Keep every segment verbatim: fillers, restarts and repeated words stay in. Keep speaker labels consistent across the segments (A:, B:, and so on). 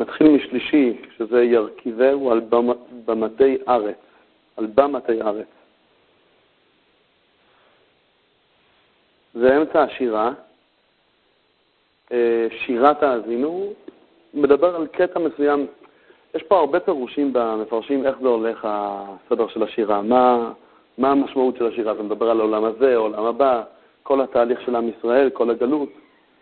A: נתחיל משלישי, שזה ירכיבהו על במתי ארץ, על במתי ארץ. זה אמצע השירה, שירת האזינו, מדבר על קטע מסוים. יש פה הרבה פירושים במפרשים איך זה הולך הסדר של השירה, מה, מה המשמעות של השירה. זה מדבר על העולם הזה, העולם הבא, כל התהליך של עם ישראל, כל הגלות.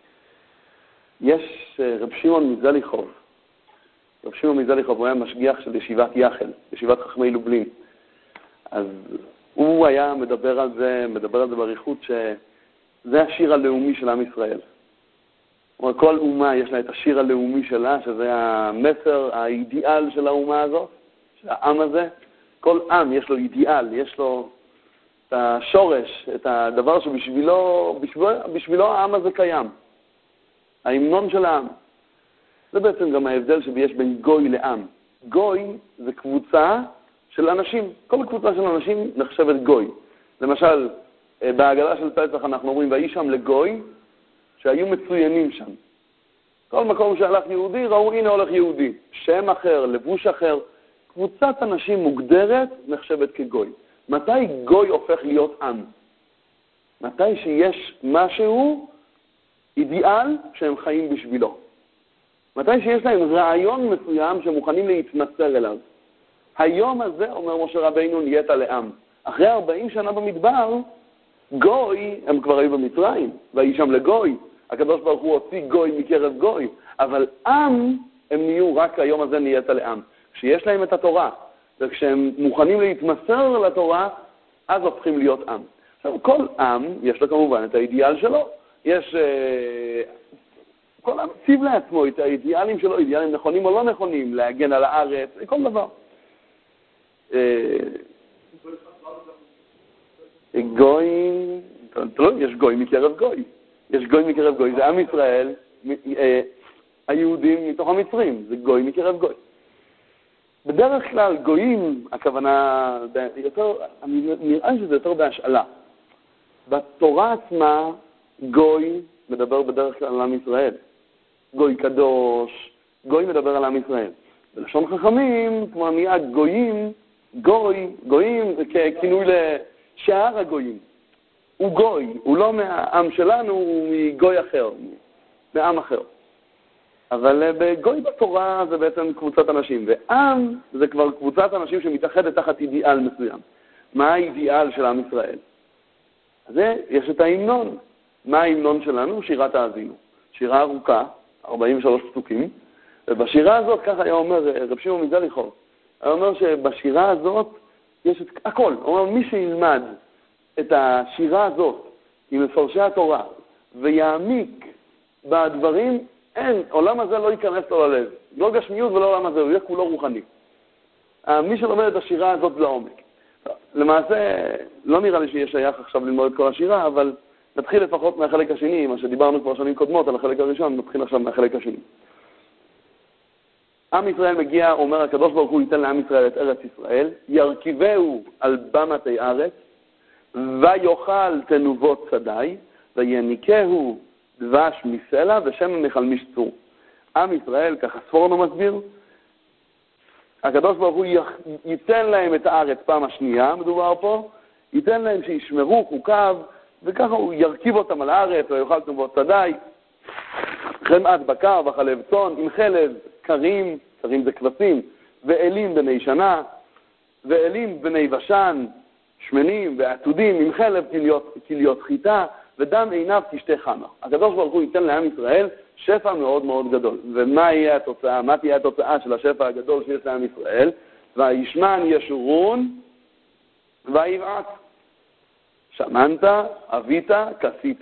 A: יש רב שמעון מזליחוב, רב שמעון מזליחוב, הוא היה משגיח של ישיבת יחל, ישיבת חכמי לובלין. אז הוא היה מדבר על זה, מדבר על זה בעריכות, שזה השיר הלאומי של עם ישראל. כלומר, כל אומה יש לה את השיר הלאומי שלה, שזה המסר, האידיאל של האומה הזאת, של העם הזה. כל עם יש לו אידיאל, יש לו את השורש, את הדבר שבשבילו בשבילו, בשבילו העם הזה קיים. ההמנון של העם. זה בעצם גם ההבדל שיש בין גוי לעם. גוי זה קבוצה של אנשים. כל קבוצה של אנשים נחשבת גוי. למשל, בהגדה של פסח אנחנו אומרים, והיא שם לגוי, שהיו מצוינים שם. כל מקום שהלך יהודי, ראו הנה הולך יהודי. שם אחר, לבוש אחר. קבוצת אנשים מוגדרת נחשבת כגוי. מתי גוי הופך להיות עם? מתי שיש משהו אידיאל שהם חיים בשבילו. מתי שיש להם רעיון מסוים שמוכנים להתמצר אליו. היום הזה, אומר משה רבינו, נהיית לעם. אחרי ארבעים שנה במדבר, גוי, הם כבר היו במצרים, והיא שם לגוי. הקדוש ברוך הוא הוציא גוי מקרב גוי. אבל עם, הם נהיו רק היום הזה נהיית לעם. כשיש להם את התורה, וכשהם מוכנים להתמסר לתורה, אז הופכים להיות עם. עכשיו, כל עם, יש לו כמובן את האידיאל שלו. יש, כל עם ציב לעצמו את האידיאלים שלו, אידיאלים נכונים או לא נכונים, להגן על הארץ, כל דבר. גוי, יש גוי מקרב גוי. יש גוי מקרב גוי, זה עם ישראל, היהודים מתוך המצרים, זה גוי מקרב גוי. בדרך כלל גויים, הכוונה, יותר, נראה שזה יותר בהשאלה. בתורה עצמה, גוי מדבר בדרך כלל על עם ישראל. גוי קדוש, גוי מדבר על עם ישראל. בלשון חכמים, כמו המילה גויים, גוי, גויים זה ככינוי לשאר הגויים. הוא גוי, הוא לא מהעם שלנו, הוא מגוי אחר, מעם אחר. אבל בגוי בתורה זה בעצם קבוצת אנשים, ועם זה כבר קבוצת אנשים שמתאחדת תחת אידיאל מסוים. מה האידיאל של עם ישראל? אז יש את ההמנון. מה ההמנון שלנו? שירת האזינו. שירה ארוכה, ארבעים ושלושה פסוקים, ובשירה הזאת, ככה היה אומר רב שמעון מזליחוב, היה אומר שבשירה הזאת יש את הכל. הוא אומר, מי שילמד את השירה הזאת עם מפרשי התורה ויעמיק בדברים, אין, עולם הזה לא ייכנס לו ללב. לא גשמיות ולא עולם הזה, הוא יהיה כולו רוחני. מי שלומד את השירה הזאת לעומק. למעשה, לא נראה לי שיהיה שייך עכשיו ללמוד את כל השירה, אבל נתחיל לפחות מהחלק השני, מה שדיברנו כבר שנים קודמות על החלק הראשון, נתחיל עכשיו מהחלק השני. עם ישראל מגיע, אומר הקדוש ברוך הוא ייתן לעם ישראל את ארץ ישראל, ירכיבהו על במתי ארץ, ויאכל תנובות שדי, ויניקהו דבש מסלע ושמן מחלמיש צור. עם ישראל, ככה ספורנו מסביר, הקדוש ברוך הוא ייתן להם את הארץ פעם השנייה, מדובר פה, ייתן להם שישמרו חוקיו, וככה הוא ירכיב אותם על הארץ, ויאכל תנובות שדי, חמאת בקר וחלב צאן, עם חלב קרים, קרים זה כבשים, ואלים בני שנה, ואלים בני ושן, שמנים ועתודים, עם חלב כליות, כליות חיטה, ודם עיניו תשתה חמה. הקדוש ברוך הוא ייתן לעם ישראל שפע מאוד מאוד גדול. ומה יהיה התוצאה? מה תהיה התוצאה של השפע הגדול שיש לעם ישראל? וישמן ישורון ויבעט. שמנת, אבית, כסית,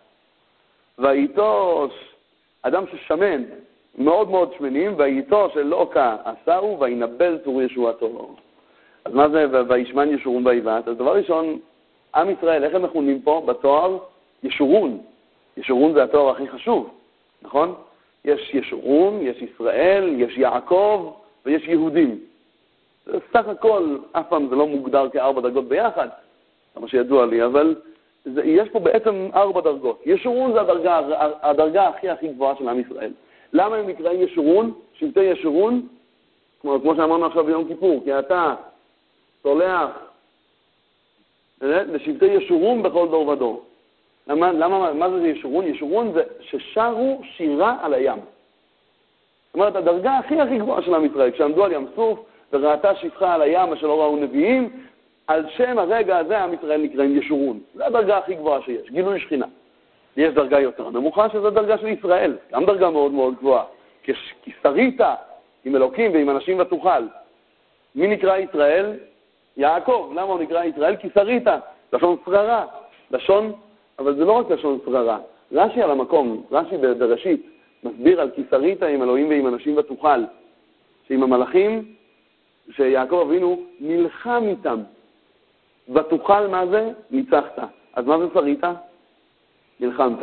A: ויתוש, אדם ששמן, מאוד מאוד שמנים, ויתוש אלוקה עשהו, וינבל צור ישועתו. אז מה זה וישמן ישורון ויבעט? אז דבר ראשון, עם ישראל, איך הם מכונים פה בתואר? ישורון. ישורון זה התואר הכי חשוב, נכון? יש ישורון, יש ישראל, יש יעקב ויש יהודים. סך הכל, אף פעם זה לא מוגדר כארבע דרגות ביחד, מה שידוע לי, אבל זה, יש פה בעצם ארבע דרגות. ישורון זה הדרגה, הדרגה הכי הכי גבוהה של עם ישראל. למה הם נקראים ישורון? שבטי ישורון, כמו, כמו שאמרנו עכשיו ביום כיפור, כי אתה סולח לשבטי ישורון בכל דור ודור. למה, למה, מה זה ישורון? ישורון זה ששרו שירה על הים. זאת אומרת, הדרגה הכי הכי גבוהה של עם ישראל, כשעמדו על ים סוף וראתה שפחה על הים שלא ראו נביאים, על שם הרגע הזה עם ישראל נקראים ישורון. זו הדרגה הכי גבוהה שיש, גילוי שכינה. יש דרגה יותר נמוכה שזו דרגה של ישראל, גם דרגה מאוד מאוד גבוהה. כי שרית עם אלוקים ועם אנשים ותוכל. מי נקרא ישראל? יעקב. למה הוא נקרא ישראל? כי שרית, לשון שררה. לשון, אבל זה לא רק לשון שררה. רש"י על המקום, רש"י בראשית, מסביר על כי שרית עם אלוהים ועם אנשים ותוכל. שעם המלאכים, שיעקב אבינו נלחם איתם. ותוכל מה זה? ניצחת. אז מה זה שרית? נלחמת.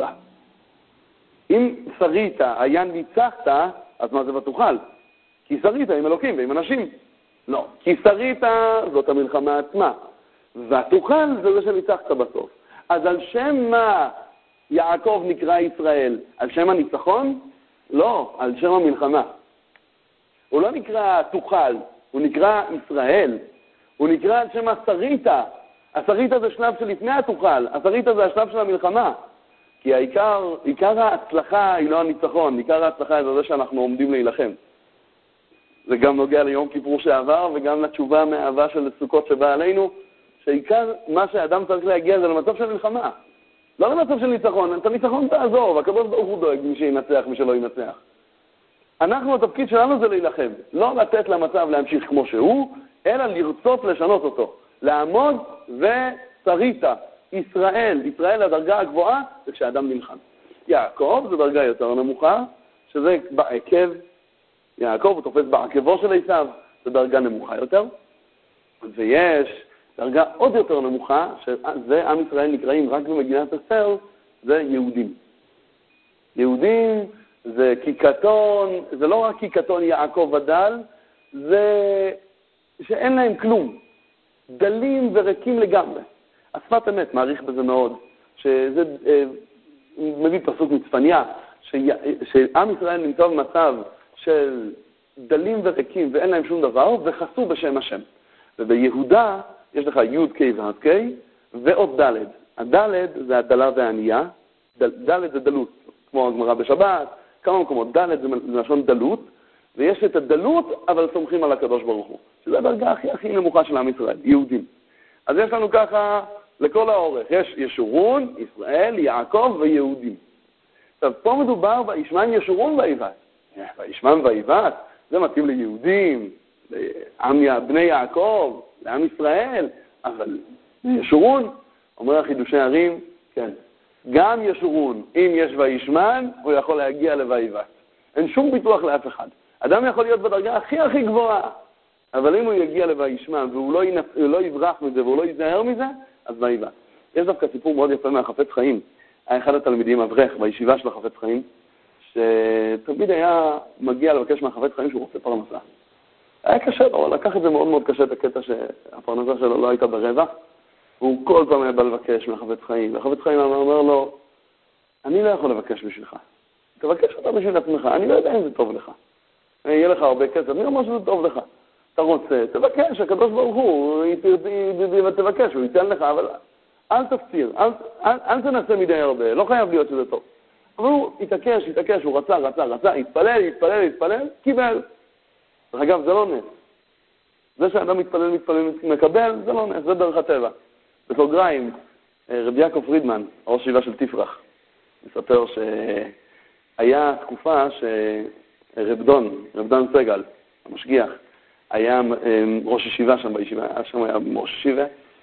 A: אם שרית היה ניצחת, אז מה זה ותוכל? כי שרית עם אלוקים ועם אנשים. לא. כי שרית זאת המלחמה עצמה. ותוכל זה זה שניצחת בסוף. אז על שם מה יעקב נקרא ישראל? על שם הניצחון? לא, על שם המלחמה. הוא לא נקרא תוכל, הוא נקרא ישראל. הוא נקרא על שם השריתה. השריתה זה שלב שלפני התוכל, השריתה זה השלב של המלחמה. כי העיקר, עיקר ההצלחה היא לא הניצחון, עיקר ההצלחה היא זה שאנחנו עומדים להילחם. זה גם נוגע ליום כיפור שעבר וגם לתשובה מהאהבה של סוכות שבא עלינו, שעיקר מה שהאדם צריך להגיע זה למצב של מלחמה. לא למצב של ניצחון, את הניצחון תעזור, והקדוש ברוך הוא דואג מי שינצח, מי שלא ינצח. אנחנו, התפקיד שלנו זה להילחם, לא לתת למצב להמשיך כמו שהוא, אלא לרצות לשנות אותו. לעמוד ושרית, ישראל, ישראל הדרגה הגבוהה, זה כשאדם נלחם. יעקב זה דרגה יותר נמוכה, שזה בעקב, יעקב הוא תופס בעקבו של עשיו, זה דרגה נמוכה יותר. ויש דרגה עוד יותר נמוכה, שזה עם ישראל נקראים רק במגינת אסתר, זה יהודים. יהודים זה קיקתון, זה לא רק קיקתון יעקב ודל, זה שאין להם כלום. דלים וריקים לגמרי. השפת אמת מעריך בזה מאוד, שזה אה, מביא פסוק מצפניה, שעם ישראל נמצא במצב של דלים וריקים ואין להם שום דבר, וחסו בשם השם. וביהודה יש לך י' ק' ועד ק' ועוד ד'. הד' זה הדלה והענייה, ד' זה דלות, כמו הגמרא בשבת, כמה מקומות, ד' זה לשון דלות, ויש את הדלות, אבל סומכים על הקדוש ברוך הוא. שזו הדרגה הכי הכי נמוכה של עם ישראל, יהודים. אז יש לנו ככה לכל האורך, יש ישורון, ישראל, יעקב ויהודים. עכשיו, פה מדובר בישמן ישורון ואיבת. בישמן ואיבת, זה מתאים ליהודים, לעם בני יעקב, לעם ישראל, אבל ישורון, אומר החידושי הרים, כן, גם ישורון, אם יש וישמן, הוא יכול להגיע לויבת. אין שום ביטוח לאף אחד. אדם יכול להיות בדרגה הכי הכי גבוהה, אבל אם הוא יגיע לוישמן והוא לא, ינפ... לא יברח מזה והוא לא ייזהר מזה, אז ויבת. יש דווקא סיפור מאוד יפה מהחפץ חיים. היה אחד התלמידים אברך בישיבה של החפץ חיים, שתמיד היה מגיע לבקש מהחפץ חיים שהוא רוצה פרנסה. היה קשה לו, לקח את זה מאוד מאוד קשה את הקטע שהפרנסה שלו לא הייתה ברווח, והוא כל פעם היה בא לבקש מהחפץ חיים. והחפץ חיים אומר לו, אני לא יכול לבקש בשבילך. תבקש אותה בשביל עצמך, אני לא יודע אם זה טוב לך. יהיה לך הרבה כסף, אני אומר שזה טוב לך. אתה רוצה, תבקש, הקדוש ברוך הוא, תבקש, הוא ייתן לך, אבל אל תפציר, אל, אל, אל תנסה מדי הרבה, לא חייב להיות שזה טוב. אבל הוא התעקש, התעקש, הוא רצה, רצה, רצה, התפלל, התפלל, התפלל, קיבל. אגב, זה לא נס. זה שאדם מתפלל, מתפלל, מקבל, זה לא נס, זה דרך הטבע. בסוגריים, רבי יעקב פרידמן, ראש ישיבה של תפרח, מספר שהיה תקופה שרבדון, רבדן סגל, המשגיח, היה ראש ישיבה שם בישיבה, היה שם היה ראש ישיבה,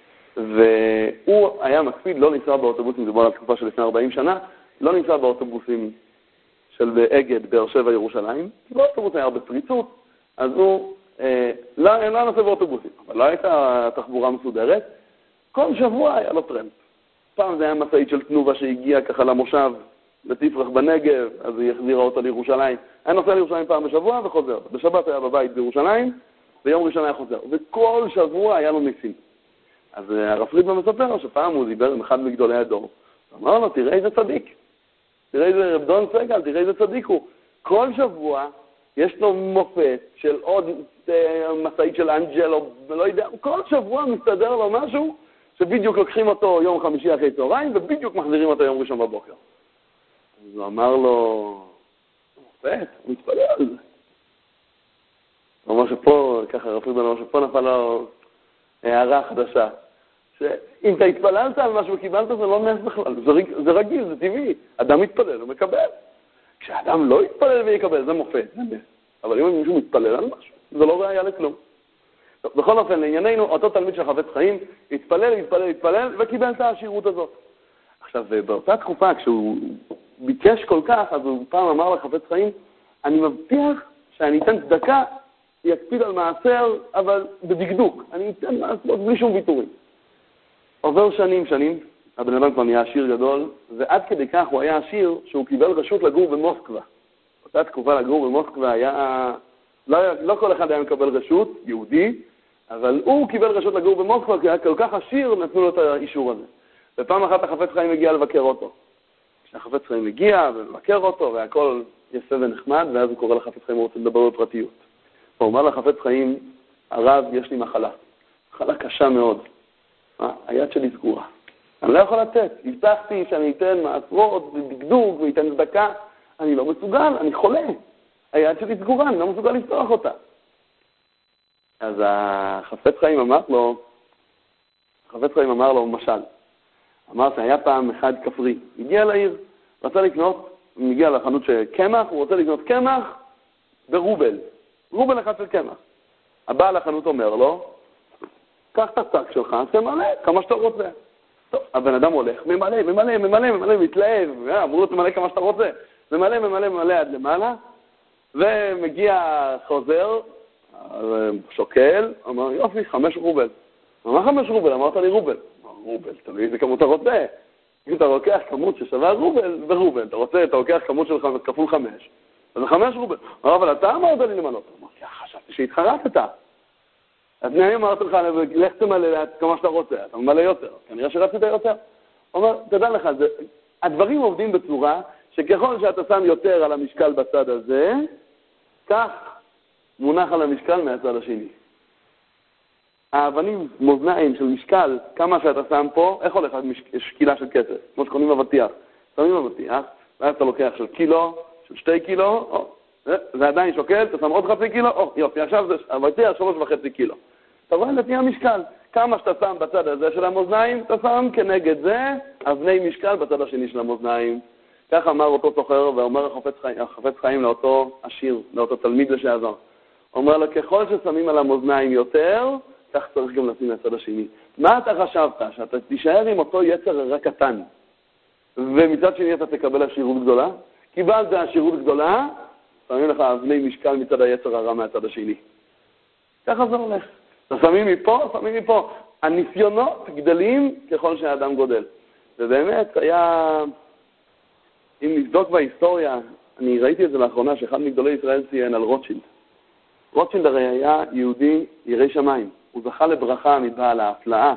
A: והוא היה מקפיד לא לנסוע באוטובוסים, מדובר על תקופה של לפני ארבעים שנה, לא לנסוע באוטובוסים של אגד, באר שבע, ירושלים, כי באוטובוס היה הרבה פריצות, אז הוא אה, לא, לא נוסע באוטובוסים, אבל לא הייתה תחבורה מסודרת, כל שבוע היה לו טרמפ. פעם זה היה מסעית של תנובה שהגיעה ככה למושב, לתפרח בנגב, אז היא החזירה אותה לירושלים. היה נוסע לירושלים פעם בשבוע וחוזר. בשבת היה בבית בירושלים, ביום ראשון היה חוזר. וכל שבוע היה לו ניסים. אז הרב פרידמן מספר שפעם הוא דיבר עם אחד מגדולי הדור. אמר לו, תראה איזה צדיק. תראה איזה רבדון סגל, תראה איזה צדיק הוא. כל שבוע יש לו מופת של עוד מסעית של אנג'ל, או לא יודע, כל שבוע מסתדר לו משהו שבדיוק לוקחים אותו יום חמישי אחרי צהריים, ובדיוק מחזירים אותו יום ראשון בבוקר. אז הוא אמר לו, מופת, הוא מתפלל על זה. הוא אמר שפה, ככה רפוי בנו, אמר שפה נפל לו הערה חדשה. שאם אתה התפללת על משהו וקיבלת, זה לא נס בכלל, זה, זה רגיל, זה טבעי. אדם מתפלל, הוא מקבל. כשאדם לא יתפלל ויקבל, זה מופת, זה נס. אבל אם מישהו מתפלל על משהו, זה לא ראיה לכלום. טוב, בכל אופן, לענייננו, אותו תלמיד של חפץ חיים, התפלל, התפלל, התפלל, וקיבל את העשירות הזאת. עכשיו, באותה תקופה, כשהוא ביקש כל כך, אז הוא פעם אמר לחפץ חיים, אני מבטיח שאני אתן צדקה, יקפיד על מעשר, אבל בדקדוק. אני אתן מעשרות בלי שום ויתורים. עובר שנים, שנים, הבן אדם כבר נהיה עשיר גדול, ועד כדי כך הוא היה עשיר שהוא קיבל רשות לגור במוסקבה. אותה תקופה לגור במוסקבה היה, לא, לא כל אחד היה מקבל רשות, יהודי, אבל הוא קיבל רשות לגור במוסקבה, כי היה כל כך עשיר, נתנו לו את האישור הזה. ופעם אחת החפץ חיים הגיע לבקר אותו. כשהחפץ חיים הגיע ולבקר אותו, והכל יפה ונחמד, ואז הוא קורא לחפץ חיים, הוא רוצה לדבר בפרטיות. הוא אומר לחפץ חיים, הרב, יש לי מחלה. מחלה קשה מאוד. מה? היד שלי סגורה. אני לא יכול לתת. הבטחתי שאני אתן מעשרות ודקדוק ואתן צדקה. אני לא מסוגל, אני חולה. היד שלי סגורה, אני לא מסוגל לפתוח אותה. אז החפץ חיים אמר לו, החפץ חיים אמר לו, משל, אמר שהיה פעם אחד כפרי, הגיע לעיר, רצה לקנות, הוא מגיע לחנות של קמח, הוא רוצה לקנות קמח ברובל, רובל אחד של קמח. הבעל החנות אומר לו, קח את הצק שלך, תמלא כמה שאתה רוצה. טוב, הבן אדם הולך, ממלא, ממלא, ממלא, ממלא, מתלהב, אמרו לו תמלא כמה שאתה רוצה. ממלא, ממלא, ממלא עד למעלה, ומגיע חוזר, שוקל, אמר, יופי, חמש רובל. אמר חמש רובל, אמרת לי רובל. אמר, רובל, תלוי איזה כמות אתה רוצה. אם אתה לוקח כמות ששווה רובל, ורובל. אתה רוצה, אתה לוקח כמות של כפול חמש. אז זה חמש רובל. אמר, אבל אתה אמרת לי למנות. אמר, יא, חשבתי שהתחרטת. אז נהיה אמרת לך, לך תמלא כמה שאתה רוצה. אתה ממלא יותר. כנראה שרצית יותר. אומר, תדע לך, זה, הדברים עובדים בצורה שככל שאתה שם יותר על המשקל בצד הזה, כך מונח על המשקל מהצד השני. האבנים, מאזניים של משקל, כמה שאתה שם פה, איך הולך שקילה של כסף? כמו שקונים בבטיח. שמים בבטיח, ואז אתה לוקח של קילו, של שתי קילו, או, זה עדיין שוקל, אתה שם עוד חצי קילו, או, יופי, עכשיו זה בבטיח שלוש וחצי קילו. אתה רואה לפי המשקל. כמה שאתה שם בצד הזה של המאזניים, אתה שם כנגד זה אבני משקל בצד השני של המאזניים. כך אמר אותו סוחר, ואומר החפץ חיים, החפץ חיים לאותו עשיר, לאותו תלמיד לשעבר. אומר לו, ככל ששמים על המאזניים יותר, כך צריך גם לשים מהצד השני. מה אתה חשבת? שאתה תישאר עם אותו יצר הרע קטן, ומצד שני אתה תקבל עשירות גדולה? קיבלת עשירות גדולה, שמים לך אבני משקל מצד היצר הרע מהצד השני. ככה זה הולך. אתה שמים מפה, שמים מפה. הניסיונות גדלים ככל שהאדם גודל. ובאמת היה... אם נבדוק בהיסטוריה, אני ראיתי את זה לאחרונה, שאחד מגדולי ישראל ציין על רוטשילד. רוטשילד הרי היה יהודי ירא שמיים. הוא זכה לברכה מבעל ההפלאה,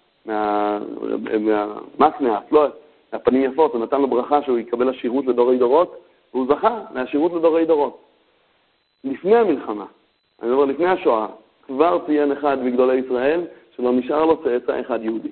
A: מהמקנה, מהפלואה, מהפנים יפות. הוא נתן לו ברכה שהוא יקבל עשירות לדורי דורות, והוא זכה לעשירות לדורי דורות. לפני המלחמה, אני אומר לפני השואה, כבר ציין אחד מגדולי ישראל, שלא נשאר לו צאצא אחד יהודי.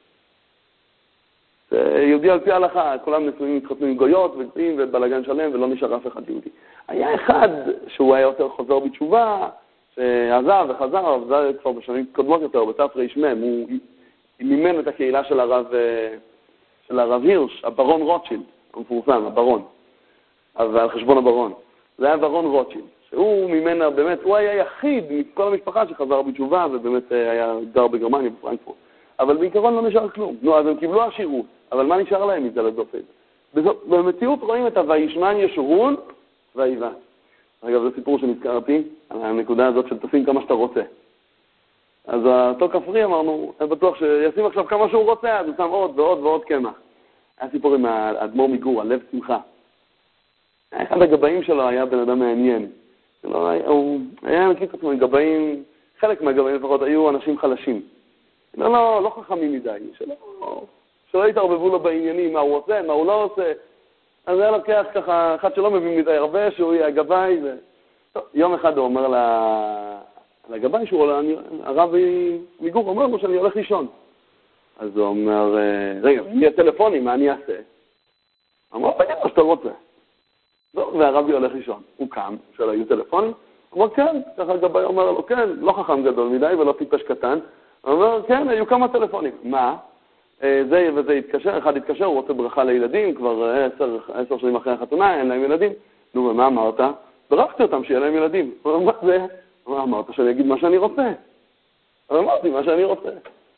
A: יהודי על פי ההלכה, כולם נשואים התחתנו עם גויות וגויים ובלגן שלם, ולא נשאר אף אחד יהודי. היה אחד שהוא היה יותר חוזר בתשובה, שעזב וחזר, אבל זה כבר בשנים קודמות יותר, בתף רשמם, הוא מימן את הקהילה של הרב, של הרב הירש, הברון רוטשילד, המפורסם, הברון, אבל על חשבון הברון. זה היה ברון רוטשילד, שהוא מימן, באמת, הוא היה יחיד מכל המשפחה שחזר בתשובה, ובאמת היה גר בגרמניה, בפרנקפורט. אבל בעיקרון לא נשאר כלום. נו, אז הם קיבלו עשירות, אבל מה נשאר להם מזה לדופן? במציאות רואים את הוישמן ישורון והאיבה. אגב, זה סיפור שנזכרתי, על הנקודה הזאת של תשים כמה שאתה רוצה. אז אותו כפרי אמרנו, אני בטוח שישים עכשיו כמה שהוא רוצה, אז הוא שם עוד ועוד ועוד קמח. היה סיפור עם האדמו"ר מגור, הלב שמחה. אחד הגבאים שלו היה בן אדם מעניין. הוא היה מכיר את עצמו עם גבאים, חלק מהגבאים לפחות היו אנשים חלשים. לא, לא, לא חכמים מדי, שלא, שלא התערבבו לו בעניינים, מה הוא עושה, מה הוא לא עושה. אז היה לוקח ככה, אחד שלא מבין מדי הרבה, שהוא יהיה הגבאי. ו... טוב, יום אחד הוא אומר לגבאי, שהוא עולה, הרבי מגור אומר לו שאני הולך לישון. אז הוא אומר, רגע, יהיה טלפונים, מה אני אעשה? אמר, תגיד מה שאתה רוצה. והרבי הולך לישון. הוא קם, שאלה, יהיו טלפונים? הוא אומר, כן. ככה הגבאי אומר לו, כן, לא חכם גדול מדי ולא טיפש קטן. הוא אומר, כן, היו כמה טלפונים. מה? זה וזה התקשר, אחד התקשר, הוא רוצה ברכה לילדים, כבר עשר, עשר שנים אחרי החתונה, אין להם ילדים. נו, ומה אמרת? ברכתי אותם שיהיה להם ילדים. הוא אומר, מה זה? הוא אומר, אמרת שאני אגיד מה שאני רוצה. אבל אמרתי מה שאני רוצה.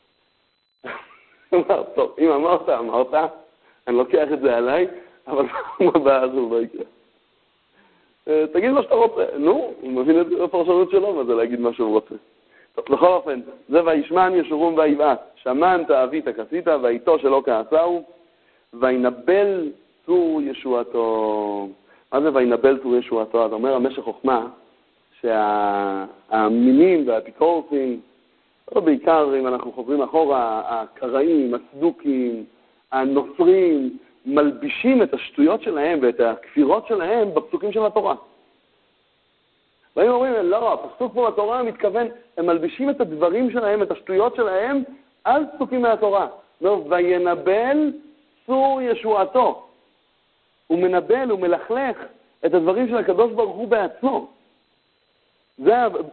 A: הוא אומר, טוב, אם אמרת, אמרת, אני לוקח את זה עליי, אבל מה הבעיה הזו לא יקרה. תגיד מה שאתה רוצה. נו, הוא מבין את הפרשנות שלו, מה זה להגיד מה שהוא רוצה. טוב, לכל אופן, זה וישמן ישורום ויבעט, שמנת אבית כסית, ואיתו שלא כעשהו, וינבל צור ישועתו. מה זה וינבל צור ישועתו? אז אומר המשך חוכמה, שהמינים והאפיקורסים, בעיקר אם אנחנו חוזרים אחורה, הקראים, הצדוקים, הנוצרים, מלבישים את השטויות שלהם ואת הכפירות שלהם בפסוקים של התורה. והם אומרים, לא, הפסוק פה בתורה מתכוון, הם מלבישים את הדברים שלהם, את השטויות שלהם, על פסוקים מהתורה. זאת, וינבל צור ישועתו. הוא מנבל, הוא מלכלך את הדברים של הקדוש ברוך הוא בעצמו. זה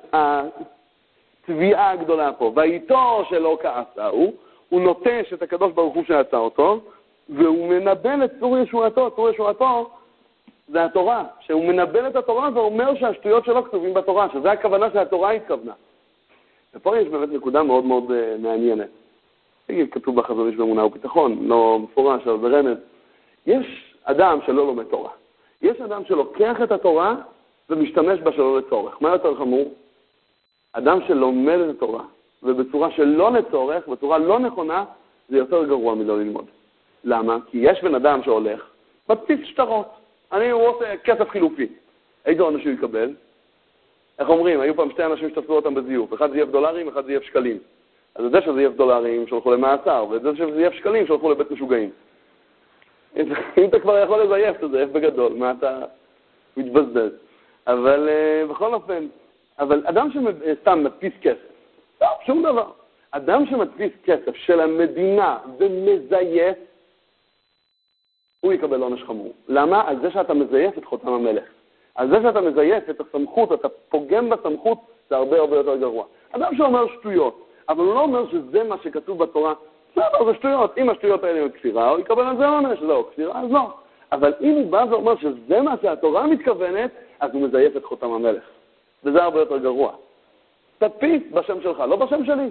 A: התביעה הגדולה פה. ואיתו שלא כעשהו, הוא נוטש את הקדוש ברוך הוא שעשה אותו, והוא מנבל את צור ישועתו. צור ישועתו זה התורה, שהוא מנבל את התורה ואומר שהשטויות שלו כתובים בתורה, שזה הכוונה שהתורה התכוונה. ופה יש באמת נקודה מאוד מאוד uh, מעניינת. תגיד, כתוב בחזון איש באמונה וביטחון, לא מפורש, אבל זה רמז. יש אדם שלא לומד תורה. יש אדם שלוקח את התורה ומשתמש בה שלא לצורך. מה יותר חמור? אדם שלומד את התורה, ובצורה שלא לצורך, בצורה לא נכונה, זה יותר גרוע מלא ללמוד. למה? כי יש בן אדם שהולך, מדפיס שטרות. אני רוצה כסף חילופי. איזה עונש הוא יקבל? איך אומרים? היו פעם שתי אנשים שתפסו אותם בזיוף. אחד זייף דולרים, אחד זייף שקלים. אז זה שזייף דולרים שהולכו למאסר, וזה שזייף שקלים שהולכו לבית משוגעים. אם אתה כבר יכול לזייף, אתה זייף בגדול, מה אתה מתבזבז. אבל בכל אופן, אבל אדם שסתם מדפיס כסף, טוב, שום דבר. אדם שמדפיס כסף של המדינה ומזייף, הוא יקבל עונש חמור. למה? על זה שאתה מזייף את חותם המלך. על זה שאתה מזייף את הסמכות, אתה פוגם בסמכות, זה הרבה הרבה יותר גרוע. אדם שאומר שטויות, אבל הוא לא אומר שזה מה שכתוב בתורה, בסדר, זה שטויות. אם השטויות האלה הם כפירה, הוא יקבל על זה עונש. לא, כפירה, אז לא. אבל אם הוא בא ואומר שזה מה שהתורה מתכוונת, אז הוא מזייף את חותם המלך. וזה הרבה יותר גרוע. תדפיס בשם שלך, לא בשם שלי.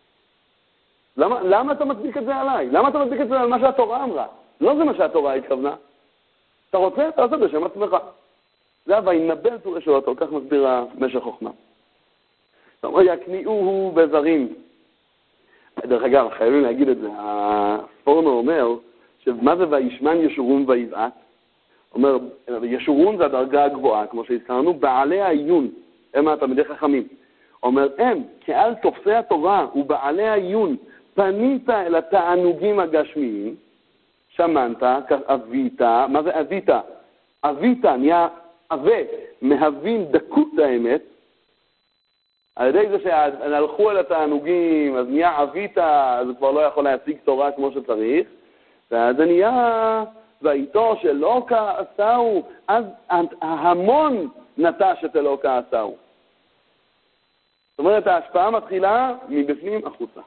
A: למה, למה אתה מדביק את זה עליי? למה אתה מדביק את זה על מה שהתורה אמרה? לא זה מה שהתורה התכוונה. אתה רוצה? תעשה בשם עצמך. זה היה וינבל צור ישועתו, כך מסביר המשך חוכמה. זאת אומרת, יקניעוהו בזרים. דרך אגב, חייבים להגיד את זה. הפורנו אומר, שמה זה וישמן ישורון ויבעט? אומר, ישורון זה הדרגה הגבוהה, כמו שהזכרנו, בעלי העיון, הם התלמידי חכמים. אומר, הם, כעל תופסי התורה ובעלי העיון, פנית אל התענוגים הגשמיים, שמנת, אבית, מה זה אבית? אבית נהיה אבה, מהווים דקות האמת, על ידי זה שהלכו אל התענוגים, אז נהיה אבית, אז הוא כבר לא יכול להשיג תורה כמו שצריך, ואז זה נהיה, ואיתו שלא כעשהו, אז ההמון נטש את אלו כעשהו. זאת אומרת, ההשפעה מתחילה מבפנים החוצה.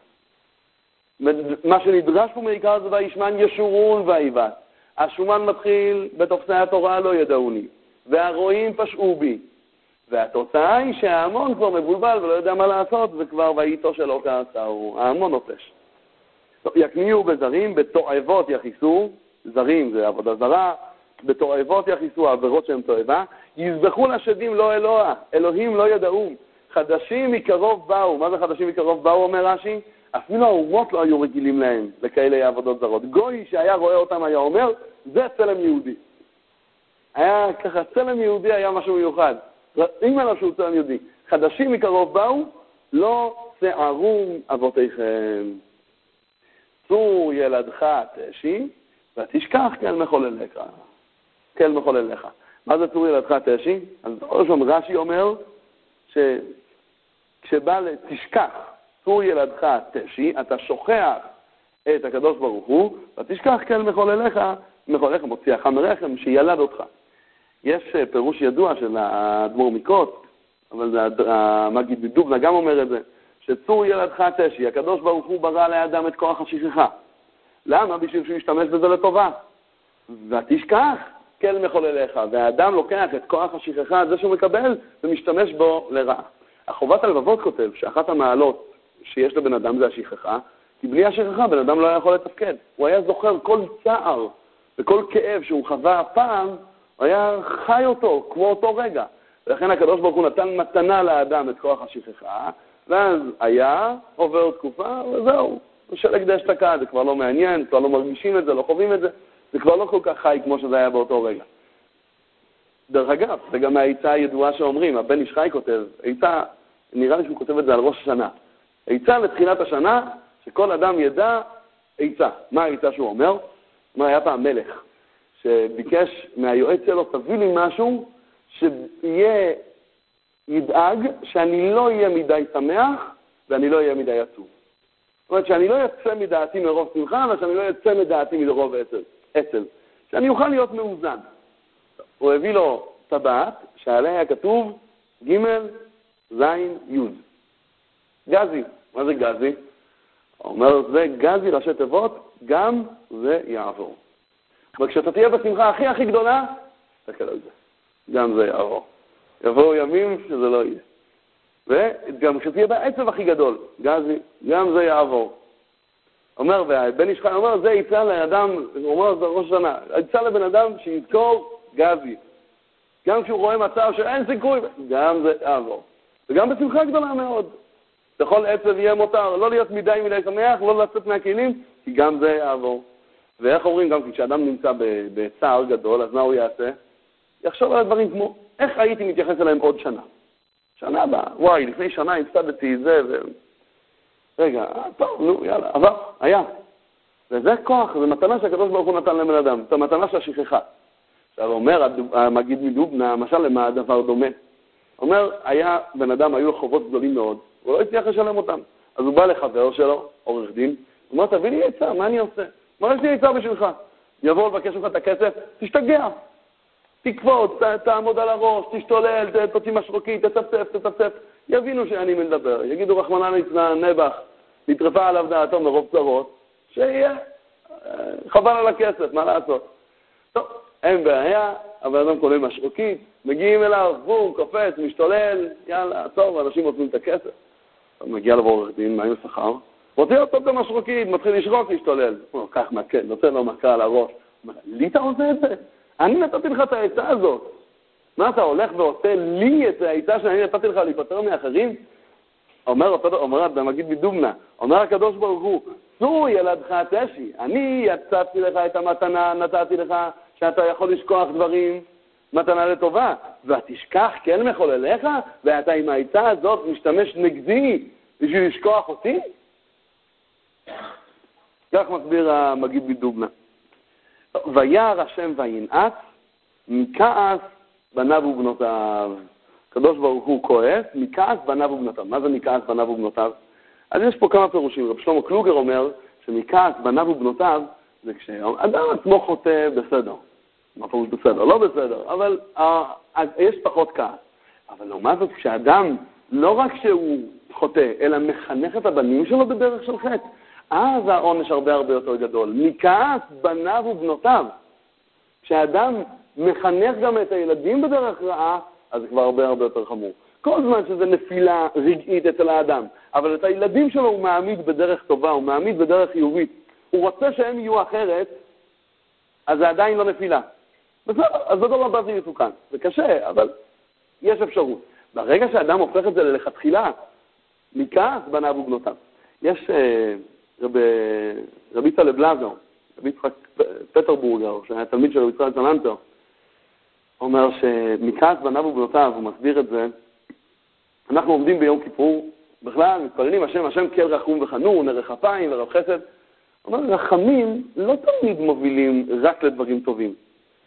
A: מה שנדרש פה מעיקר זה וישמן ישורון ויבעט. השומן מתחיל בתופסי התורה לא ידעוני, והרועים פשעו בי. והתוצאה היא שההמון כבר מבולבל ולא יודע מה לעשות, וכבר ואיתו שלא כעשהו. ההמון נוטש. יקניעו בזרים, בתועבות יחיסו, זרים זה עבודה זרה, בתועבות יחיסו, העבירות שהן תועבה, יזבחו לשדים לא אלוה, אלוהים לא ידעו, חדשים מקרוב באו. מה זה חדשים מקרוב באו, אומר רש"י? אפילו האומות לא היו רגילים להם, לכאלה עבודות זרות. גוי שהיה רואה אותם היה אומר, זה צלם יהודי. היה ככה, צלם יהודי היה משהו מיוחד. אם אלא שהוא צלם יהודי. חדשים מקרוב באו, לא שערו אבותיכם. צור ילדך תשי, ותשכח כאל מחולל לקרא. כאל מחולל לך. מה זה צור ילדך תשי? אז ראשון רש"י אומר שכשבא לתשכח צור ילדך תשי, אתה שוכח את הקדוש ברוך הוא, ותשכח כאל מחוללך, מחוללך מוציאך מרחם שילד אותך. יש פירוש ידוע של האדמו"ר מקוט, אבל המגיד מדובנה גם אומר את זה, שצור ילדך תשי, הקדוש ברוך הוא ברא לאדם את כוח השכחה. למה? בשביל שהוא ישתמש בזה לטובה. ותשכח כאל מחוללך, והאדם לוקח את כוח השכחה, זה שהוא מקבל, ומשתמש בו לרעה. החובת הלבבות כותב שאחת המעלות שיש לבן אדם זה השכחה, כי בלי השכחה בן אדם לא היה יכול לתפקד. הוא היה זוכר כל צער וכל כאב שהוא חווה פעם, הוא היה חי אותו כמו אותו רגע. ולכן הקדוש ברוך הוא נתן מתנה לאדם את כוח השכחה, ואז היה, עובר תקופה, וזהו. שלג די אשתקה, זה כבר לא מעניין, כבר לא מרגישים את זה, לא חווים את זה, זה כבר לא כל כך חי כמו שזה היה באותו רגע. דרך אגב, זה גם העיצה הידועה שאומרים, הבן איש חי כותב, עיצה, נראה לי שהוא כותב את זה על ראש השנה. עיצה לתחילת השנה, שכל אדם ידע עיצה. מה העיצה שהוא אומר? מה היה פעם מלך, שביקש מהיועץ שלו, תביא לי משהו שיהיה, ידאג שאני לא אהיה מדי שמח, ואני לא אהיה מדי עצוב. זאת אומרת שאני לא יצא מדעתי מרוב שמחה, ושאני לא יצא מדעתי מרוב עצל. עצל. שאני אוכל להיות מאוזן. הוא הביא לו טבעת, שעליה היה כתוב ג' ז' י'. גזי. מה זה גזי? הוא אומר, זה גזי ראשי תיבות, גם זה יעבור. וכשאתה תהיה בשמחה הכי הכי גדולה, תסתכל על זה. גם זה יעבור. יבואו ימים שזה לא יהיה. וגם כשתהיה בעצב הכי גדול, גזי, גם זה יעבור. אומר, והבן איש חי אומר, זה יצא לאדם, הוא אומר, זה ראש שנה, יצא לבן אדם שיזכור גזי. גם כשהוא רואה מצב שאין סיכוי, גם זה יעבור. וגם בשמחה גדולה מאוד. בכל עצב יהיה מותר, לא להיות מדי מדי שמח, לא לצאת מהכלים, כי גם זה יעבור. ואיך אומרים גם, כי כשאדם נמצא בצער גדול, אז מה הוא יעשה? יחשוב על הדברים כמו, איך הייתי מתייחס אליהם עוד שנה? שנה הבאה, וואי, לפני שנה הפסדתי זה ו... רגע, טוב, נו, יאללה, עבר, היה. וזה כוח, זה מתנה שהקדוש ברוך הוא נתן לבן אדם, זה מתנה של השכחה. עכשיו אומר, המגיד מדובנה, למשל למה הדבר דומה? אומר, היה בן אדם, היו לו חובות גדולים מאוד, הוא לא הצליח לשלם אותם. אז הוא בא לחבר שלו, עורך דין, הוא אומר, תביא לי עצה, מה אני עושה? מה יש לי עצה בשבילך? יבוא לבקש לך את הכסף, תשתגע. תקפוץ, תעמוד על הראש, תשתולל, תוציא משרוקית, תצפצף, תצפצף. יבינו שאני מדבר. יגידו רחמנא ליצלן, נבח, נטרפה עליו דעתו מרוב צרות, שיהיה חבל על הכסף, מה לעשות? טוב, אין בעיה, אבל אדם קונה משרוקית, מגיעים אליו, בום, קופץ, משתולל, יאללה, טוב, אנשים רוצים את הכסף. מגיע לבוא עורך דין, מה עם השכר? רוצה אותו את המשרוקית, מתחיל לשרוק, להשתולל. הוא כך מכה, נותן לו מכה על הראש. לי אתה עושה את זה? אני נתתי לך את העצה הזאת. מה אתה הולך ועושה לי את העצה שאני נתתי לך להיפטר מאחרים? אומר, אומר, המגיד מדובנה, אומר הקדוש ברוך הוא, צור ילדך תשי, אני יצאתי לך את המתנה, נתתי לך שאתה יכול לשכוח דברים, מתנה לטובה, ותשכח כן מחולליך, ואתה עם העצה הזאת משתמש נגדי בשביל לשכוח אותי? כך מסביר המגיד מדובנה. וירא השם וינעץ, מכעס בניו ובנותיו. הקדוש ברוך הוא כועס, מכעס בניו ובנותיו. מה זה מכעס בניו ובנותיו? אז יש פה כמה פירושים. רב שלמה קלוגר אומר שמכעס בניו ובנותיו זה כשאדם עצמו חוטא בסדר. מה פירוש בסדר? לא בסדר, אבל אז יש פחות כעס. אבל לעומת זאת, כשאדם לא רק שהוא חוטא, אלא מחנך את הבנים שלו בדרך של חטא, אז העונש הרבה הרבה יותר גדול. מכעס בניו ובנותיו. כשאדם מחנך גם את הילדים בדרך רעה, אז זה כבר הרבה הרבה יותר חמור. כל זמן שזה נפילה רגעית אצל האדם, אבל את הילדים שלו הוא מעמיד בדרך טובה, הוא מעמיד בדרך חיובית. הוא רוצה שהם יהיו אחרת, אז זה עדיין לא נפילה. בסדר, אז בדור הבא זה יתוקן. זה קשה, אבל יש אפשרות. ברגע שאדם הופך את זה ללכתחילה, מכעס בניו ובנותיו. יש רב, רבי צלב לזר, רבי יצחק פטרבורגר, שהיה תלמיד של רבי יצחק צלנטר, אומר שמכעס בניו ובנותיו, הוא מסביר את זה, אנחנו עומדים ביום כיפור, בכלל מתפללים השם, השם כל רחום וחנון, ערך אפיים ורב חסד. אומר, רחמים לא תמיד מובילים רק לדברים טובים.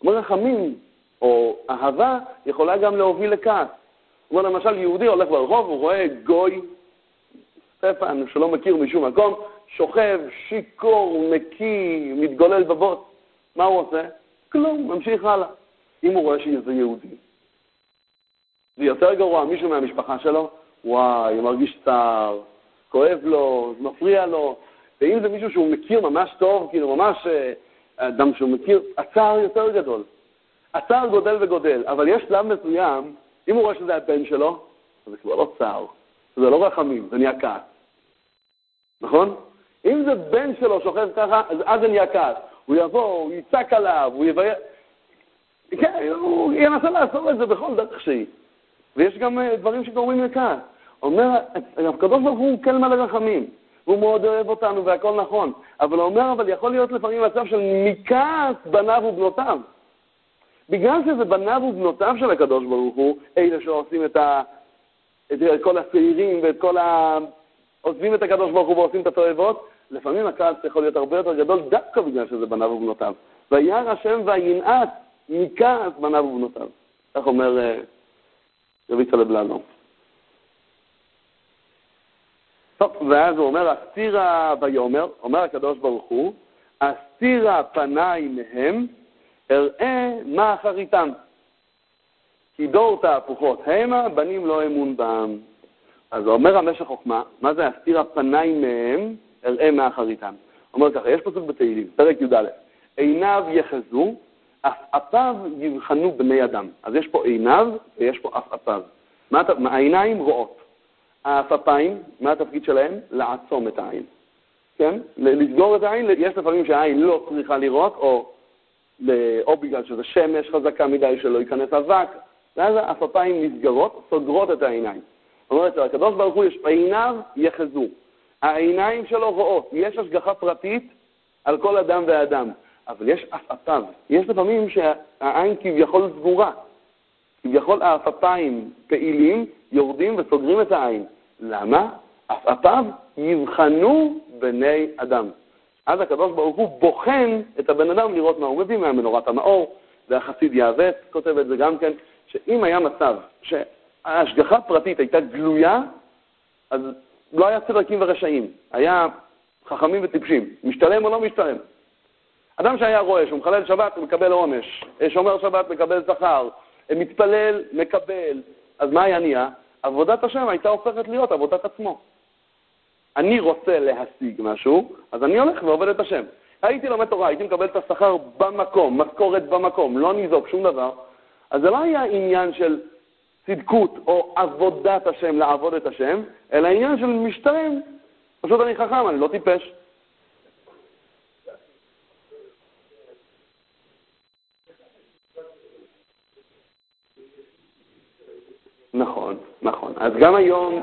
A: אומר רחמים, או אהבה, יכולה גם להוביל לכעס. הוא אומר, למשל, יהודי הולך ברחוב, הוא רואה גוי, סטפן, שלא מכיר משום מקום, שוכב, שיקור, מקי, מתגולל בבוט. מה הוא עושה? כלום, ממשיך הלאה. אם הוא רואה שזה יהודי. זה יותר גרוע, מישהו מהמשפחה שלו, וואי, מרגיש צער, כואב לו, זה מפריע לו. ואם זה מישהו שהוא מכיר ממש טוב, כאילו ממש אדם שהוא מכיר, הצער יותר גדול. הצער גודל וגודל, אבל יש שלב מסוים, אם הוא רואה שזה הבן שלו, זה כבר לא צער, זה לא רחמים, זה נהיה כעס. נכון? אם זה בן שלו שוכב ככה, אז אז זה נהיה כעס. הוא יבוא, הוא יצעק עליו, הוא יבוא... כן, הוא ינסה לעשות את זה בכל דרך שהיא. ויש גם דברים שגורמים לכעס. אומר, הקדוש ברוך הוא כל מלא רחמים, והוא מאוד אוהב אותנו והכל נכון. אבל הוא אומר, אבל יכול להיות לפעמים מצב של מכעס בניו ובנותיו. בגלל שזה בניו ובנותיו של הקדוש ברוך הוא, אלה שעושים את, ה... את כל הצעירים ואת כל ה... עוזבים את הקדוש ברוך הוא ועושים את התועבות, לפעמים הכעס יכול להיות הרבה יותר גדול דווקא בגלל שזה בניו ובנותיו. וירא השם וינאץ מכעס בניו ובנותיו. כך אומר רבי צלב לנו. טוב, ואז הוא אומר, אסתירה ויאמר, אומר הקדוש ברוך הוא, אסתירה פניי מהם, אראה מה אחריתם. כי דור תהפוכות המה, בנים לא אמון בם. אז אומר המשך חוכמה, מה זה אסתירה פניי מהם, אראה מה אחריתם. אומר ככה, יש פסוק בתהילים, פרק י"א, עיניו יחזו, אפאפיו יבחנו בני אדם. אז יש פה עיניו ויש פה אפאפיו. העיניים רואות. האפאפיים, מה התפקיד שלהם? לעצום את העין. כן? לסגור את העין, יש לפעמים שהעין לא צריכה לראות, או, או בגלל שזה שמש חזקה מדי שלא ייכנס אבק, ואז האפאפיים נסגרות, סוגרות את העיניים. זאת אומרת, הקדוש ברוך הוא יש עיניו יחזו. העיניים שלו רואות. יש השגחה פרטית על כל אדם ואדם. אבל יש אפאפיו. יש לפעמים שהעין כביכול סגורה. כביכול האפאפיים פעילים, יורדים וסוגרים את העין. למה? אפאפיו יבחנו בני אדם. אז הקדוש ברוך הוא בוחן את הבן אדם לראות מה הוא מביא מהמנורת המאור, והחסיד יעבץ כותב את זה גם כן, שאם היה מצב שההשגחה הפרטית הייתה גלויה, אז לא היה צדקים ורשעים. היה חכמים וטיפשים. משתלם או לא משתלם. אדם שהיה רואה שהוא מחלל שבת מקבל עונש, שומר שבת מקבל שכר, מתפלל מקבל, אז מה היה נהיה? עבודת השם הייתה הופכת להיות עבודת עצמו. אני רוצה להשיג משהו, אז אני הולך ועובד את השם. הייתי לומד תורה, הייתי מקבל את השכר במקום, משכורת במקום, לא נזוק שום דבר, אז זה לא היה עניין של צדקות או עבודת השם לעבוד את השם, אלא עניין של משתלם. פשוט אני חכם, אני לא טיפש. נכון, נכון. אז גם היום...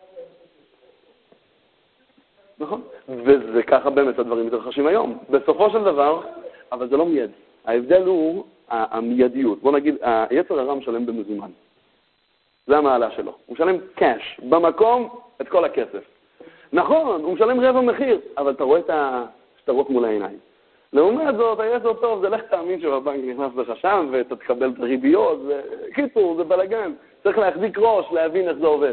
A: נכון. וזה ככה באמת הדברים מתרחשים היום. בסופו של דבר, אבל זה לא מייד. ההבדל הוא המיידיות. בוא נגיד, היצר הרע משלם במזומן. זה המעלה שלו. הוא משלם קאש, במקום את כל הכסף. נכון, הוא משלם רבע מחיר, אבל אתה רואה את השטרות מול העיניים. לעומת זאת, היצר טוב, זה לך תאמין שבבנק נכנס לך שם ואתה תקבל את הריביות. זה... קיצור, זה בלגן. צריך להחזיק ראש, להבין איך זה עובד.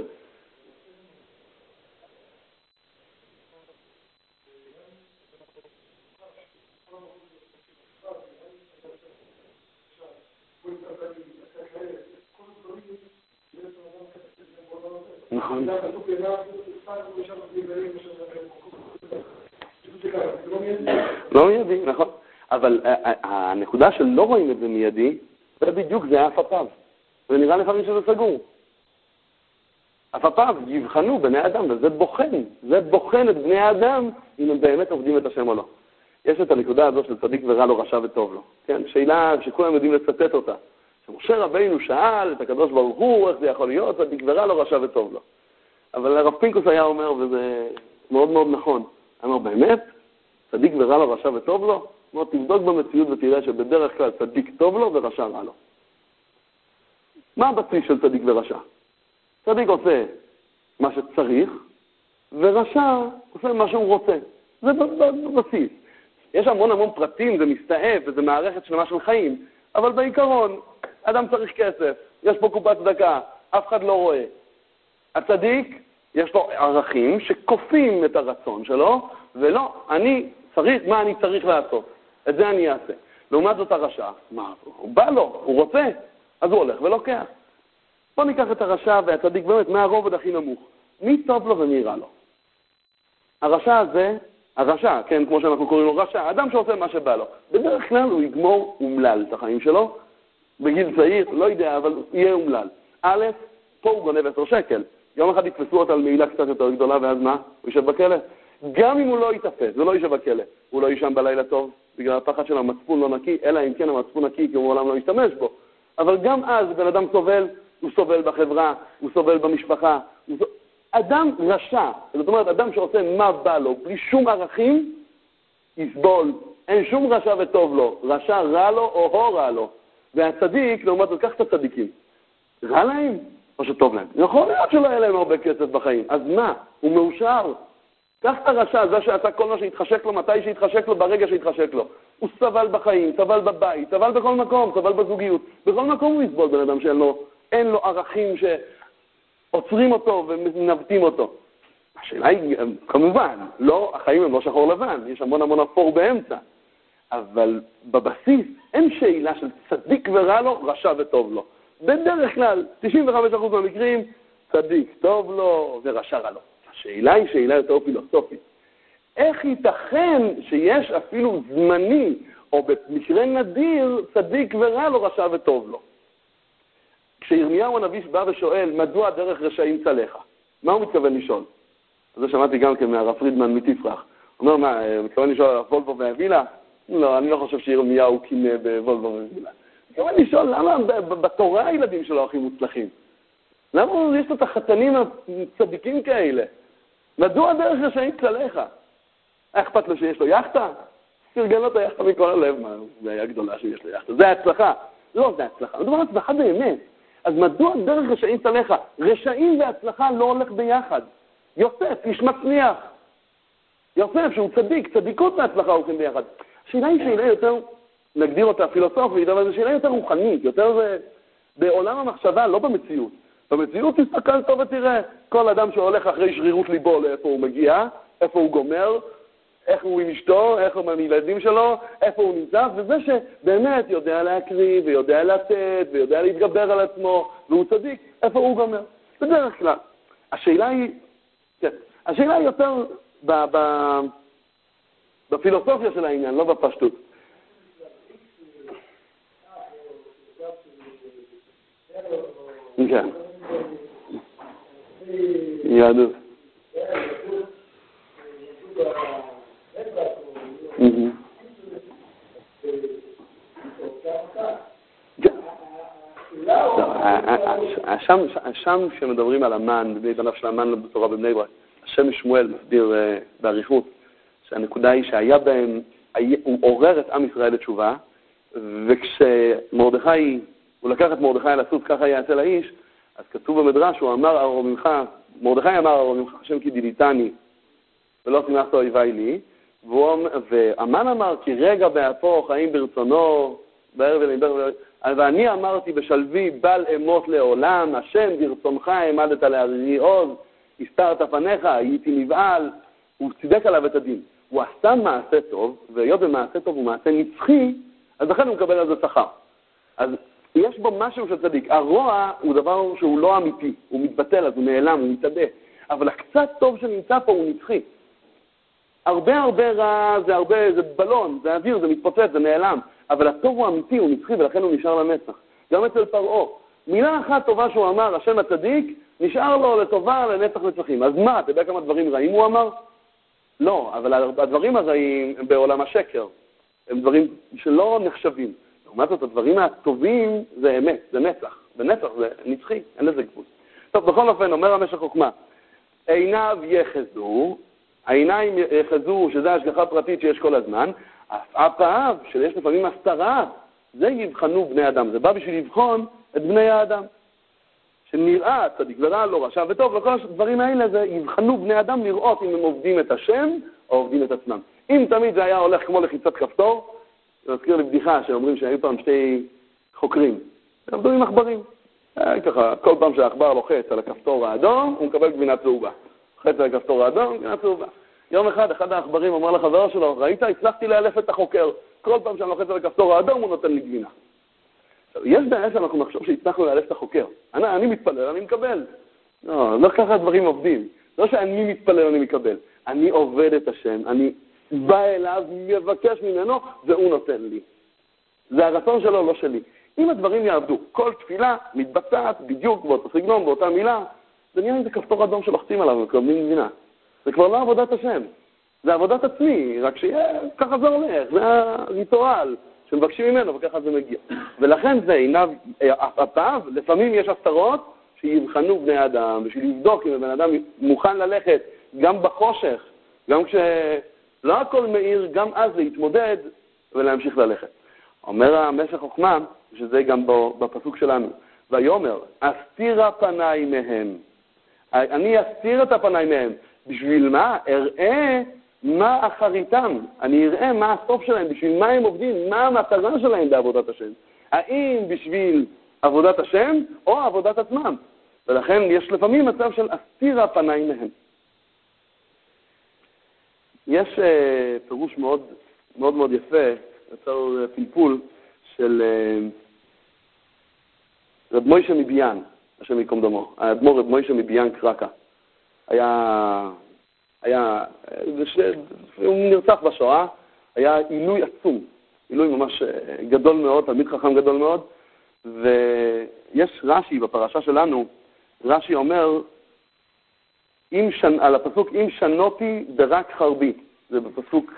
A: נכון. לא מיידי, נכון. אבל הנקודה של לא רואים את זה מיידי, זה בדיוק, זה היה אפאפיו. זה נראה לפעמים שזה סגור. אפאפיו יבחנו בני אדם, וזה בוחן. זה בוחן את בני האדם אם הם באמת עובדים את השם או לא. יש את הנקודה הזו של צדיק ורע לו, רשע וטוב לו. כן? שאלה שכולם יודעים לצטט אותה. שמשה רבינו שאל את הקדוש ברוך הוא, איך זה יכול להיות, צדיק ורע לו, רשע וטוב לו. אבל הרב פינקוס היה אומר, וזה מאוד מאוד נכון, אמר באמת, צדיק ורע לו, רשע וטוב לו, אומר, תבדוק במציאות ותראה שבדרך כלל צדיק טוב לו ורשע רע לו. מה הבסיס של צדיק ורשע? צדיק עושה מה שצריך, ורשע עושה מה שהוא רוצה. זה בבסיס. יש המון המון פרטים, זה מסתאב, וזה מערכת שלמה של חיים, אבל בעיקרון, אדם צריך כסף, יש פה קופת צדקה, אף אחד לא רואה. הצדיק, יש לו ערכים שכופים את הרצון שלו, ולא, אני צריך, מה אני צריך לעשות? את זה אני אעשה. לעומת זאת הרשע, מה, הוא בא לו, הוא רוצה, אז הוא הולך ולוקח. בוא ניקח את הרשע והצדיק באמת מהרובד הכי נמוך. מי טוב לו ומי רע לו? הרשע הזה, הרשע, כן, כמו שאנחנו קוראים לו רשע, אדם שעושה מה שבא לו. בדרך כלל הוא יגמור אומלל את החיים שלו, בגיל צעיר, לא יודע, אבל יהיה אומלל. א', פה הוא גונב עשר שקל. יום אחד יתפסו אותה על מעילה קצת יותר גדולה, ואז מה? הוא יישב בכלא? גם אם הוא לא יתפס ולא יישב בכלא, הוא לא יישם בלילה טוב, בגלל הפחד של המצפון לא נקי, אלא אם כן המצפון נקי, כי הוא מעולם לא ישתמש בו. אבל גם אז בן אדם סובל, הוא סובל בחברה, הוא סובל במשפחה. הוא סובל... אדם רשע, זאת אומרת, אדם שעושה מה בא לו, בלי שום ערכים, יסבול. אין שום רשע וטוב לו. רשע רע לו או הו רע לו. והצדיק, לעומת זאת, קח את הצדיקים. רע להם או שטוב להם? יכול להיות שלא יהיה להם הרבה כסף בחיים. אז מה? הוא מאושר. קח את הרשע, זה שעשה כל מה שהתחשק לו, מתי שהתחשק לו, ברגע שהתחשק לו. הוא סבל בחיים, סבל בבית, סבל בכל מקום, סבל בזוגיות. בכל מקום הוא יסבול בן אדם שאין לו, אין לו ערכים שעוצרים אותו ומנווטים אותו. השאלה היא, כמובן, לא, החיים הם לא שחור לבן, יש המון המון אפור באמצע. אבל בבסיס אין שאלה של צדיק ורע לו, רשע וטוב לו. בדרך כלל, תשעים וחמישה אחוז מהמקרים, צדיק טוב לו ורשע רע לו. השאלה היא שאלה יותר פילוסופית. איך ייתכן שיש אפילו זמני, או במקרה נדיר, צדיק ורע לו, רשע וטוב לו? כשירמיהו הנביא בא ושואל, מדוע דרך רשעים צלחה? מה הוא מתכוון לשאול? זה שמעתי גם כן מהרב פרידמן מתפרח. הוא אומר, מה, מתכוון לשאול על וולבו והווילה? לא, אני לא חושב שירמיהו קינה בוולבו והווילה. מתכוון לשאול, למה בתורה הילדים שלו הכי מוצלחים? למה יש לו את החתנים הצדיקים כאלה? מדוע דרך רשעים צלחה? אכפת לו שיש לו יחטה? פרגנו את היחטה מכל הלב, מה, זה היה גדולה שיש לו יחטה. זה הצלחה. לא, זה הצלחה. מדובר על הצלחה באמת. אז מדוע דרך רשעים צלחה? רשעים והצלחה לא הולך ביחד. יוסף, איש מצליח. יוסף, שהוא צדיק, צדיקות והצלחה הולכים ביחד. השאלה היא שאלה יותר, נגדיר אותה פילוסופית, אבל זו שאלה יותר רוחנית, יותר זה בעולם המחשבה, לא במציאות. במציאות תסתכל טוב ותראה, כל אדם שהולך אחרי שרירות ליבו לאיפה הוא מגיע, איפה הוא גומר, איך הוא עם אשתו, איך הוא עם הילדים שלו, איפה הוא נמצא, וזה שבאמת יודע להקריב ויודע לתת ויודע להתגבר על עצמו, והוא צדיק, איפה הוא גומר. בדרך כלל. השאלה היא, כן, השאלה היא יותר ב, ב, בפילוסופיה של העניין, לא בפשטות. כן. יהדות. השם שמדברים על המן, בבני בניו של המן בתורה בבני ברק, השם שמואל מסביר בעריכות, שהנקודה היא שהיה בהם, הוא עורר את עם ישראל לתשובה, וכשמרדכי, הוא לקח את מרדכי לסוס, ככה יעשה לאיש, אז כתוב במדרש, הוא אמר ארור ממך, מרדכי אמר ארור ממך, השם כי דיליתני, ולא תמאסת אויבי לי, והמן אמר, כי רגע באפו חיים ברצונו, בערב ולעבר, ואני אמרתי בשלבי, בל אמות לעולם, השם ברצונך העמדת להרירי עוז, הסתרת פניך, הייתי נבעל, הוא צידק עליו את הדין. הוא עשה מעשה טוב, והיות במעשה טוב הוא מעשה נצחי, אז לכן הוא מקבל על זה שכר. אז יש בו משהו של צדיק. הרוע הוא דבר שהוא לא אמיתי, הוא מתבטל, אז הוא נעלם, הוא מתאדה. אבל הקצת טוב שנמצא פה הוא נצחי. הרבה הרבה רע, זה הרבה, זה בלון, זה אוויר, זה מתפוצץ, זה נעלם. אבל הטוב הוא אמיתי, הוא נצחי, ולכן הוא נשאר לנצח. גם אצל פרעה. מילה אחת טובה שהוא אמר, השם הצדיק, נשאר לו לטובה לנצח נצחים. אז מה, אתה יודע כמה דברים רעים הוא אמר? לא, אבל הדברים הרעים הם בעולם השקר. הם דברים שלא נחשבים. לעומת זאת, הדברים הטובים זה אמת, זה נצח. ונצח זה נצחי, אין לזה גבול. טוב, בכל אופן, אומר המשך חוכמה, עיניו יחזו, העיניים יחזו, שזה השגחה פרטית שיש כל הזמן, הפעיו, שיש לפעמים הסתרה, זה יבחנו בני אדם. זה בא בשביל לבחון את בני האדם. שנראה צדיק ורע לא רשע וטוב, וכל הדברים האלה זה יבחנו בני אדם לראות אם הם עובדים את השם או עובדים את עצמם. אם תמיד זה היה הולך כמו לחיצת כפתור, זה מזכיר לי בדיחה שאומרים שהיו פעם שתי חוקרים. עבדו עם עכברים. ככה, כל פעם שהעכבר לוחץ על הכפתור האדום, הוא מקבל גבינה צהובה. לוחץ על הכפתור האדום, גבינה צהובה. יום אחד, אחד העכברים אומר לחבר שלו, ראית, הצלחתי לאלף את החוקר. כל פעם שאני לוחץ על הכפתור האדום, הוא נותן לי גבינה. יש בעיה שאנחנו נחשוב שהצלחנו לאלף את החוקר. אני, אני מתפלל, אני מקבל. לא, לא ככה הדברים עובדים. לא שאני מתפלל, אני מקבל. אני עובד את השם, אני בא אליו, מבקש ממנו, והוא נותן לי. זה הרצון שלו, לא שלי. אם הדברים יעבדו, כל תפילה מתבצעת בדיוק באותו סגנון, באותה מילה, זה נראה לי זה כפתור אדום שלוחצים עליו, מקבלים מבינה. זה כבר לא עבודת השם, זה עבודת עצמי, רק שיהיה, ככה זה הולך, זה הריטואל שמבקשים ממנו, וככה זה מגיע. ולכן זה עיניו, הפעם, לפעמים יש הסתרות שיבחנו בני אדם, בשביל לבדוק אם הבן אדם מוכן ללכת גם בחושך, גם כשלא הכל מאיר, גם אז להתמודד ולהמשיך ללכת. אומר המשך חוכמה, שזה גם בפסוק שלנו, ויאמר, אסתירה פניי מהם. אני אסתיר את הפניי מהם. בשביל מה? אראה מה אחריתם. אני אראה מה הסוף שלהם, בשביל מה הם עובדים, מה המטרה שלהם בעבודת השם. האם בשביל עבודת השם או עבודת עצמם. ולכן יש לפעמים מצב של אסתירה פניי מהם. יש uh, פירוש מאוד מאוד מאוד יפה, יצר פלפול של uh, רב מוישה מביאן, השם יקום דמו. האדמו"ר רב מוישה מביאן קרקה. היה, היה, ש... הוא נרצח בשואה, היה עילוי עצום, עילוי ממש גדול מאוד, תלמיד חכם גדול מאוד, ויש רש"י בפרשה שלנו, רש"י אומר, אם שנ... על הפסוק, אם שנותי ברק חרבי, זה בפסוק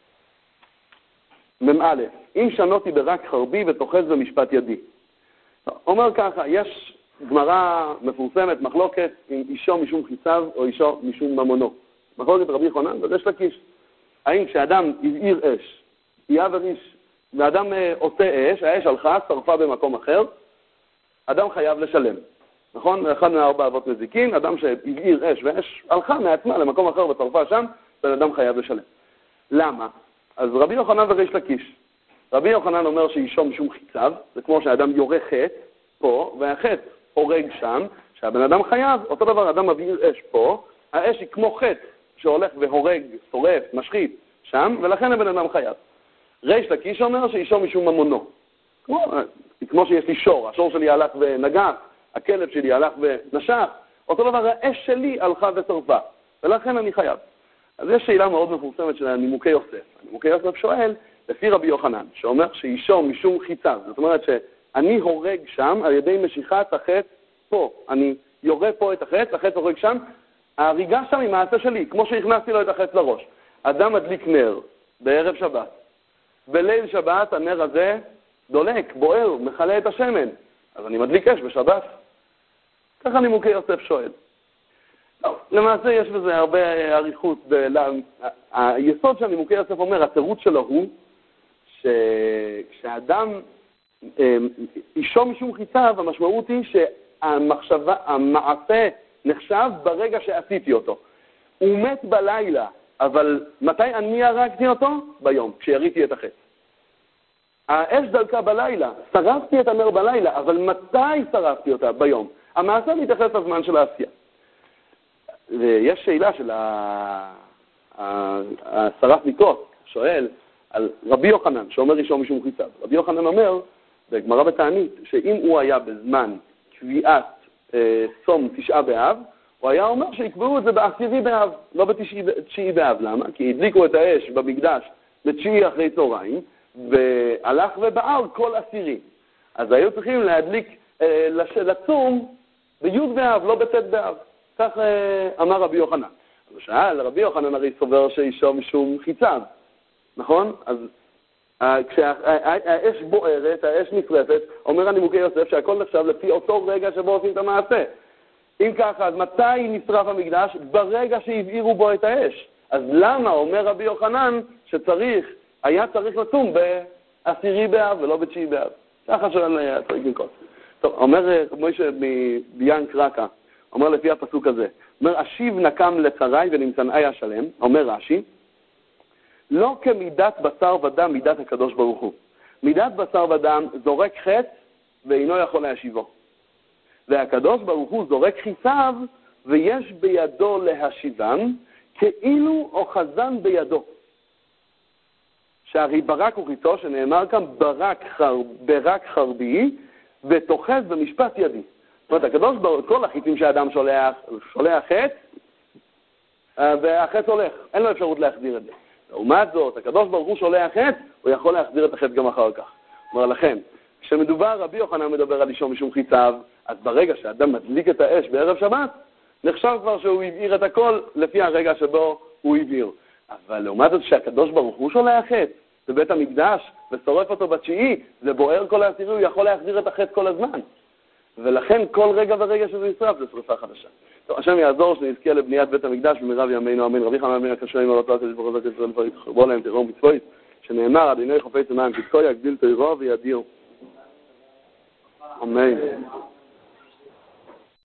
A: ממא', אם שנותי ברק חרבי ותוחז במשפט ידי. אומר ככה, יש גמרא מפורסמת, מחלוקת עם אישו משום חיציו או אישו משום ממונו. מחלוקת רבי יוחנן וריש לקיש. האם כשאדם הבעיר אש, יעבר איש, ואדם עושה אש, האש הלכה, שרפה במקום אחר, אדם חייב לשלם. נכון? אחד מארבע אבות מזיקין, אדם שהבעיר אש ואש הלכה מעצמה למקום אחר ושרפה שם, בן אדם חייב לשלם. למה? אז רבי יוחנן וריש לקיש. רבי יוחנן אומר שאישו משום חיציו, זה כמו שהאדם יורה חטא פה, והחטא הורג שם, שהבן אדם חייב, אותו דבר, אדם מבעיר אש פה, האש היא כמו חטא שהולך והורג, שורף, משחית שם, ולכן הבן אדם חייב. ריש לקיש אומר שאישו משום ממונו. כמו, כמו שיש לי שור, השור שלי הלך ונגח, הכלב שלי הלך ונשך, אותו דבר, האש שלי הלכה ושרפה, ולכן אני חייב. אז יש שאלה מאוד מפורסמת של נימוקי יוסף. נימוקי יוסף שואל, לפי רבי יוחנן, שאומר שאישו משום חיציו, זאת אומרת שאני הורג שם על ידי משיכת החטא פה. אני יורה פה את החטא, החטא הורג שם, ההריגה שם היא מעשה שלי, כמו שהכנסתי לו את החטא לראש. אדם מדליק נר בערב שבת. בליל שבת הנר הזה דולק, בוער, מחלה את השמן. אז אני מדליק אש בשבת. ככה נימוקי יוסף שואל. טוב, למעשה יש בזה הרבה עריכות. היסוד של נימוקי יוסף אומר, התירוץ שלו הוא שכשאדם אישו משום חיציו, המשמעות היא שהמחשבה, המעשה נחשב ברגע שעשיתי אותו. הוא מת בלילה, אבל מתי אני הרגתי אותו? ביום, כשיריתי את החטא. האש דלקה בלילה, שרפתי את הנר בלילה, אבל מתי שרפתי אותה? ביום. המעשה מתייחס לזמן של העשייה. ויש שאלה של השרף ניקות, שואל על רבי יוחנן, שאומר אישו משום חיציו. רבי יוחנן אומר, בגמרא בתענית, שאם הוא היה בזמן קביעת אה, סום תשעה באב, הוא היה אומר שיקבעו את זה בעשירי באב, לא בתשעי באב. למה? כי הדליקו את האש במקדש בתשיעי אחרי צהריים, והלך ובער כל עשירי. אז היו צריכים להדליק, אה, לצום בי' באב, לא בצאת באב. כך אה, אמר רבי יוחנן. אז שאל, רבי יוחנן הרי סובר שאישו משום חיציו, נכון? אז כשהאש בוערת, האש נשרפת, אומר הנימוקי יוסף שהכל נחשב לפי אותו רגע שבו עושים את המעשה. אם ככה, אז מתי נשרף המקדש? ברגע שהבעירו בו את האש. אז למה אומר רבי יוחנן שצריך, היה צריך לצום בעשירי באב ולא בתשיעי באב? ככה שואל צריך לקרות. טוב, אומר מוישה מביאן קרקה, אומר לפי הפסוק הזה, אומר, אשיב נקם לצרי ונמצנאי השלם, אומר רש"י, לא כמידת בשר ודם, מידת הקדוש ברוך הוא. מידת בשר ודם זורק חטא ואינו יכול להשיבו. והקדוש ברוך הוא זורק חיסיו, ויש בידו להשיבם, כאילו אוחזן בידו. שהרי ברק הוא חיצו, שנאמר כאן, ברק, חר, ברק חרבי, ותוחז במשפט ידי. זאת אומרת, הקדוש ברוך, כל החיצים שהאדם שולח, שולח חץ, והחץ הולך. אין לו אפשרות להחזיר את זה. לעומת זאת, הקדוש ברוך הוא שולח חץ, הוא יכול להחזיר את החץ גם אחר כך. אומר לכם, כשמדובר, רבי יוחנן מדבר על אישו משום חיציו, אז ברגע שאדם מדליק את האש בערב שבת, נחשב כבר שהוא הבעיר את הכל לפי הרגע שבו הוא הבעיר. אבל לעומת זאת שהקדוש ברוך הוא שולח חץ בבית המקדש ושורף אותו בתשיעי, זה בוער כל העשירי, הוא יכול להחזיר את החץ כל הזמן. ולכן כל רגע ורגע שזה ישרף זה שרפה חדשה. טוב, השם יעזור שנזכה לבניית בית המקדש במהרה בימינו אמן. רבי חנן בן הקשה עם הרצון הקדוש ברוך הוא ישראל כבר יתחרבו להם תירום מצוות, שנאמר אדוני חפץ עיניים תזכו יגדיל תירו וידיר. אמן.